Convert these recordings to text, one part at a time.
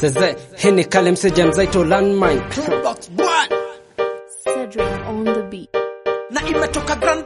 Seze, hini kale mseja mzaito landmine. Toolbox one. Cedric on the beat. Na imetoka grand.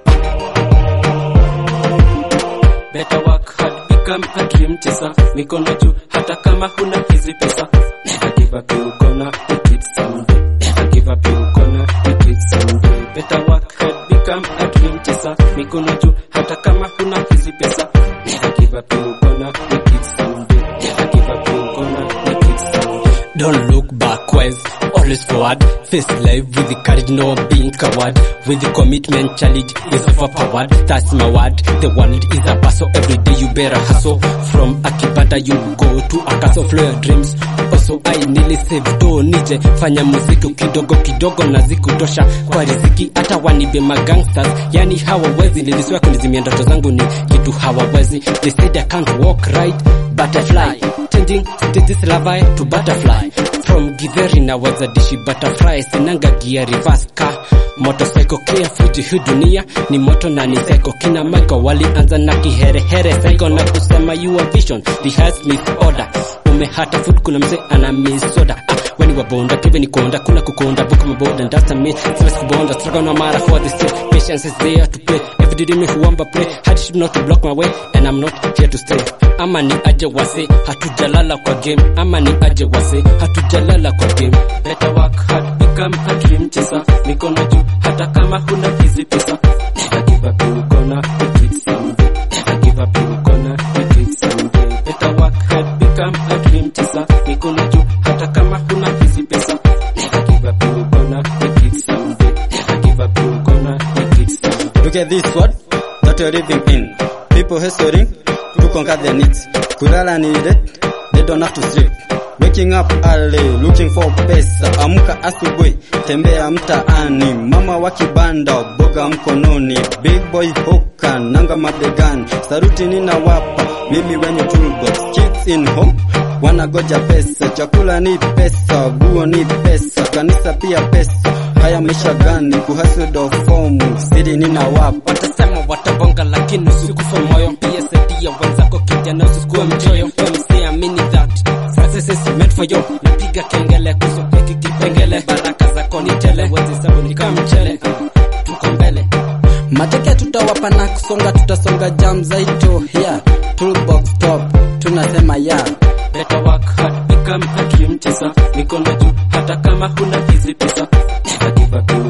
Better work hard, become a dream chaser. Mikono juu hata kama huna hizi pesa. Never give up, you gonna make it someday. Never give up, you gonna make it someday. Better work hard, become a dream chaser. Mikono juu hata kama huna hizi pesa. Never give up, you gonna make it someday. Never give up, you gonna make it someday. Don't look backwards, always forward. Face life with the courage, no being coward. With the commitment, challenge is overpowered. That's my word. The world is a puzzle. Every day you better hustle. From Akibata you go to a castle. Flow your dreams. Also I nearly saved do nije. Fanya muziki kidogo kidogo na zikutosha kwa riziki. Hata wanibe magangsters, yani hawawezi. Niliswa kunizimia ndoto zangu ni kitu hawawezi. They said I can't walk right, butterfly. Changing stages lava to butterfly. From Githeri na waza dishi butterfly. Sinanga gear reverse car motorcycle clear Fuji hii dunia ni moto na ni psycho. Kina Michael walianza na kiherehere psycho na kusema your vision rehearse me order. Umehata food kuna mzee ana misoda. When you were born that given konda kuna kukonda book my board and that's me. First kubonda struggle no matter for the state. Patience is there to play. Every day me who wamba play. Hard shit not to block my way and I'm not here to stay. Ama ni aje wase hatujalala kwa game. Ama ni aje wase hatujalala kwa game. Better work hard, become a dream chaser. Mikono juu hata kama huna hizi pesa. Never give up, you gonna make it someday. Never give up, you gonna make it someday. Better work hard, become a dream chaser. Mikono juu hata kama huna hizi pesa. Never give up, you gonna make it someday. Never give up, you gonna make it someday. Look at this world that you're living in. People hustling to conquer their needs. Kulala needed, they don't have to sleep. Waking up early, looking for pesa. Amka asubuhi, tembea mtaani. Mama wa kibanda, boga mkononi. Big boy hoka, nanga mabegani. Saruti ninawapa, mimi wenye toolbox. Kids in home, wanagoja pesa. Chakula ni pesa, guo ni pesa. Kanisa pia pesa. Haya maisha gani, kuhasudo fomu. Siri ninawapa. Watasema watabonga lakini usikufe moyo. Pia saidia wenzako kijana usikuwe mchoyo. Amini that success is meant for you. Napiga kengele kusopeki kipengele. Baraka zako ni tele. Wezi sabu ni kama mchele. Tuko mbele. Mateke tutawapa na kusonga. Tutasonga jam zaito here. Toolbox top, tunasema ya Better work hard, become a dream chaser. Mikono juu hata kama huna hizi pesa. Never give up, you